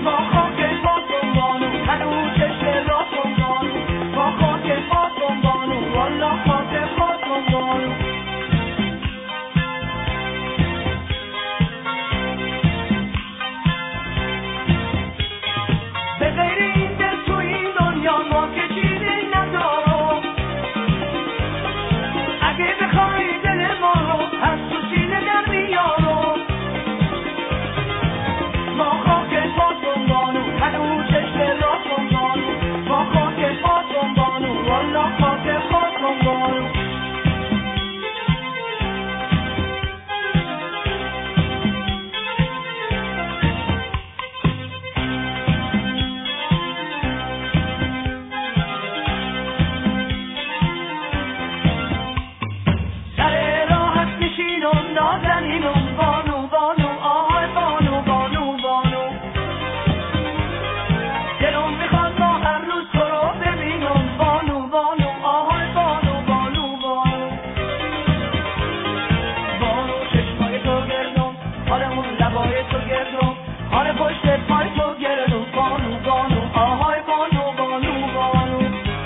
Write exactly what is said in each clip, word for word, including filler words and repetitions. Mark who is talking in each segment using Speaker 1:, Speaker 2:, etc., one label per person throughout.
Speaker 1: ما خاک پاتون بانو هنوز چشم راتون بانو ما خاک پاتون بانو والا خاک پاتون بانو به غیر این دل تو این دنیا ما که چیزی ندارم اگه بخوای دل ما رو از تو سینه در بیارم ما خاک پاتون بانو هنوز چشم راتون بانو ما خاک پاتون بانو والا خاک پاتون بانو سر راحت نشینم نازنینم بانو بانو آهای بانو بانو بانو دلم میخواد با هر روز تو رو ببینم بانو بانو آهای بانو بانو بانو بانو چشمای تو گردم حالمون لبای تو گردم حال پشت پای تو گردم بانو بانو آهای بانو بانو بانو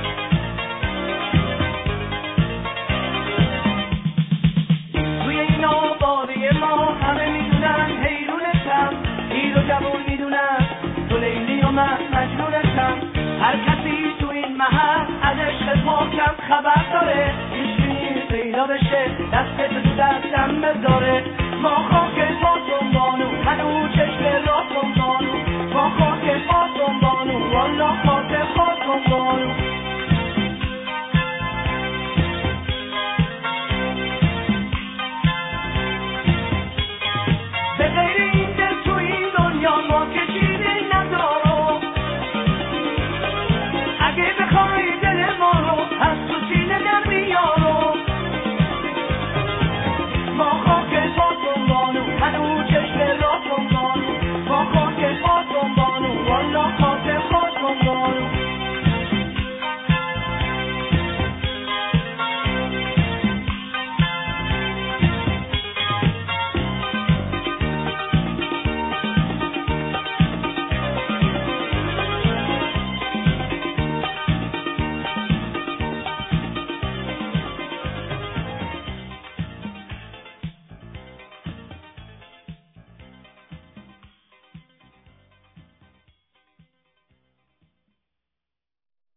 Speaker 1: توی این آبادی ما همه میدونن حیرونشم پیر و جوون میدونن تو لیلی و من مجنونشم هر کسی تو این محل از عشق پاکم خبر داره هیچ نیست پیدا بشه دست تو دستم بذاره ما